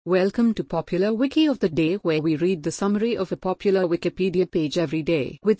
Welcome to Popular Wiki of the Day, where we read the summary of a popular Wikipedia page every day. With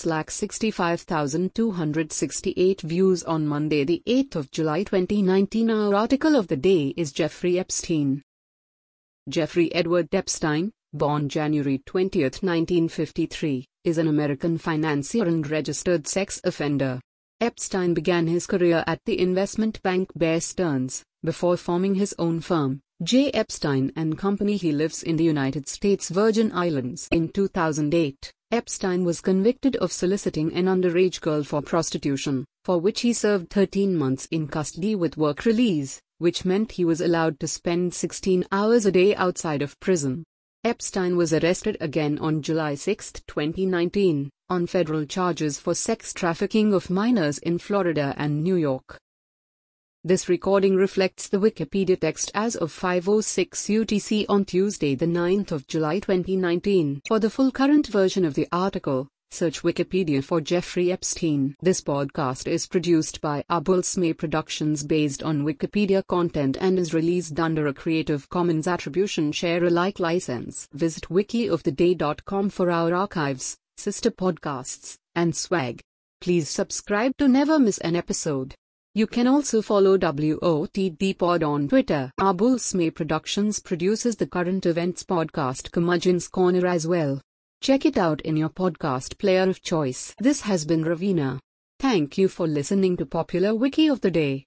6,65,268 views on Monday, the 8th of July 2019, our article of the day is Jeffrey Epstein. Jeffrey Edward Epstein, born January 20, 1953, is an American financier and registered sex offender. Epstein began his career at the investment bank Bear Stearns, before forming his own firm, J. Epstein & Company. He lives in the United States Virgin Islands. In 2008, Epstein was convicted of soliciting an underage girl for prostitution, for which he served 13 months in custody with work release, which meant he was allowed to spend 16 hours a day outside of prison. Epstein was arrested again on July 6, 2019, on federal charges for sex trafficking of minors in Florida and New York. This recording reflects the Wikipedia text as of 5:06 UTC on Tuesday, the 9th of July 2019. For the full current version of the article, search Wikipedia for Jeffrey Epstein. This podcast is produced by Abulsme Productions based on Wikipedia content and is released under a Creative Commons Attribution Share Alike license. Visit wikioftheday.com for our archives, sister podcasts, and swag. Please subscribe to never miss an episode. You can also follow WOTD Pod on Twitter. Abulsme Productions produces the current events podcast Curmudgeon's Corner as well. Check it out in your podcast player of choice. This has been Ravina. Thank you for listening to Popular Wiki of the Day.